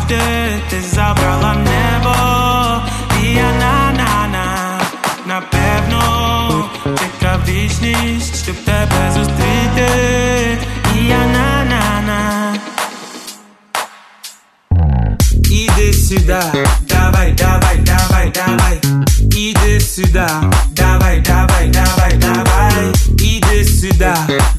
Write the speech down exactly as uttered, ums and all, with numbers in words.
завжди ти забрала небо, і я на-на-на, напевно, чекав вічність, щоб тебе зустріти, і я на-на-на. Іди сюди, давай, давай, давай, давай. Іди сюди, давай, давай, давай, давай. Іди сюди,